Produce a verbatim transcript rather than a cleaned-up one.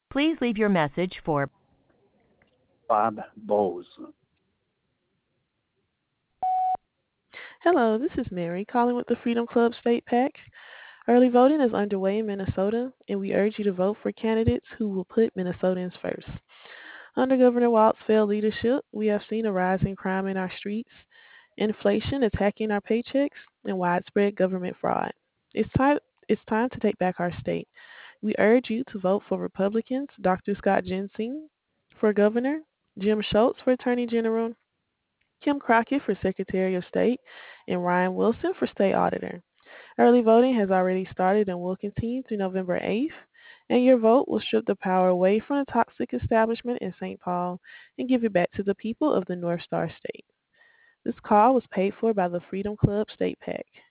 Please leave your message for Bob Bowes. Hello, this is Mary calling with the Freedom Club State PAC. Early voting is underway in Minnesota, and we urge you to vote for candidates who will put Minnesotans first. Under Governor Walt's failed leadership, we have seen a rise in crime in our streets, inflation attacking our paychecks, and widespread government fraud. It's time, it's time to take back our state. We urge you to vote for Republicans Doctor Scott Jensen for governor, Jim Schultz for attorney general, Kim Crockett for Secretary of State, and Ryan Wilson for State Auditor. Early voting has already started and will continue through November eighth, and your vote will strip the power away from the toxic establishment in Saint Paul and give it back to the people of the North Star State. This call was paid for by the Freedom Club State PAC.